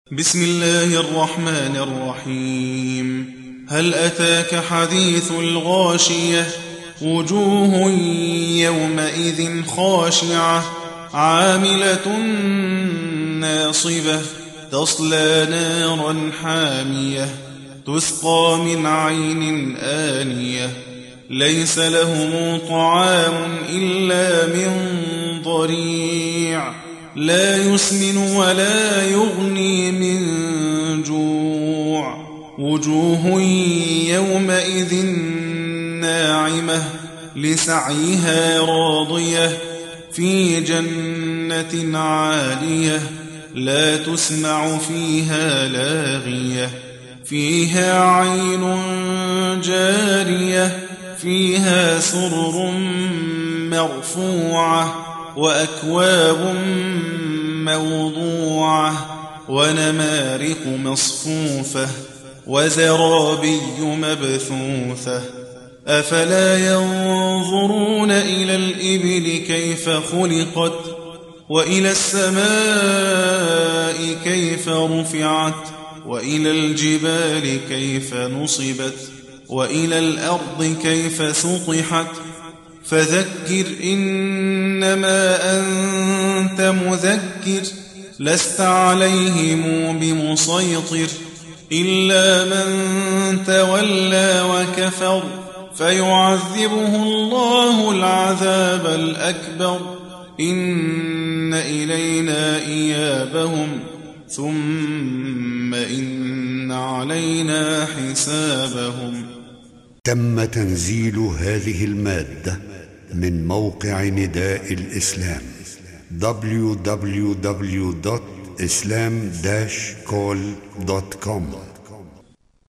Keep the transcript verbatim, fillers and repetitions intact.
بسم الله الرحمن الرحيم. هل أتاك حديث الغاشية؟ وجوه يومئذ خاشعة عاملة ناصبة تصلى نارا حامية تسقى من عين آنية ليس لهم طعام إلا من ضريع لا يسمن ولا يغني من جوع وجوه يومئذ ناعمة لسعيها راضية في جنة عالية لا تسمع فيها لاغية فيها عين جارية فيها سرر مرفوعة وأكواب موضوعة ونمارق مصفوفة وزرابي مبثوثة أفلا ينظرون إلى الإبل كيف خلقت وإلى السماء كيف رفعت وإلى الجبال كيف نصبت وإلى الأرض كيف سطحت فذكر إنما أنت مذكر لست عليهم بمسيطر إلا من تولى وكفر فيعذبه الله العذاب الأكبر إن إلينا إيابهم ثم إن علينا حسابهم. تم تنزيل هذه المادة من موقع نداء الإسلام دبليو دبليو دبليو دوت إسلام داش كول دوت كوم.